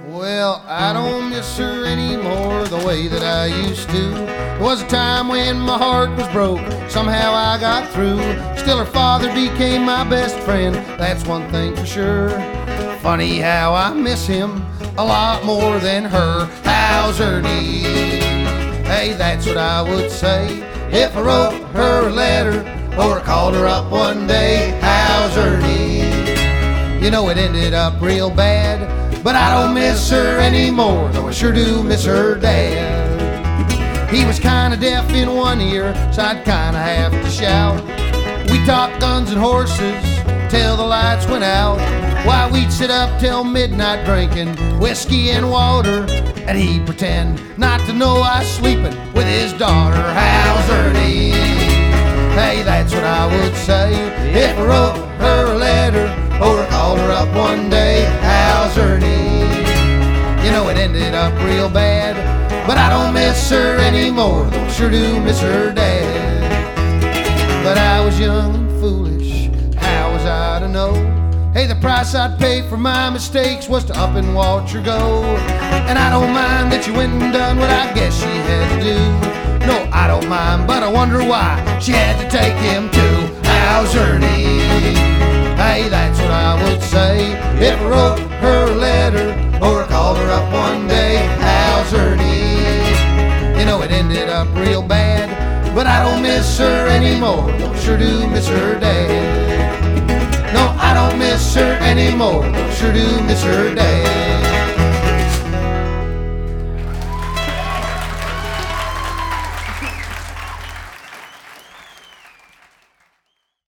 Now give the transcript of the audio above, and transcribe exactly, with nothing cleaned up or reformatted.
Well, I don't miss her anymore the way that I used to. There was a time when my heart was broke, somehow I got through. Still her father became my best friend, that's one thing for sure. Funny how I miss him a lot more than her. How's Ernie? Hey, that's what I would say if I wrote her a letter or called her up one day. How's Ernie? You know it ended up real bad, but I don't miss her anymore, though I sure do miss her dad. He was kinda deaf in one ear, so I'd kinda have to shout. We talked guns and horses till the lights went out. Why, we'd sit up till midnight drinking whiskey and water, and he'd pretend not to know I was sleeping with his daughter. How's Ernie? Hey, that's what I would say if I wrote her a letter or called her up one day. How's Ernie? You know it ended up real bad, but I don't miss her anymore, though I sure do miss her dad. But I was young and foolish, how was I to know? Hey, the price I'd pay for my mistakes was to up and watch her go. And I don't mind that you went and done what I guess she had to do. No, I don't mind, but I wonder why she had to take him too. How's Ernie? Hey, that's what I would say if I wrote her a letter or called her up one day. How's Ernie? You know it ended up real bad, but I don't miss her anymore, though I sure do miss her dad. No, I don't miss her anymore, though I sure do miss her dad.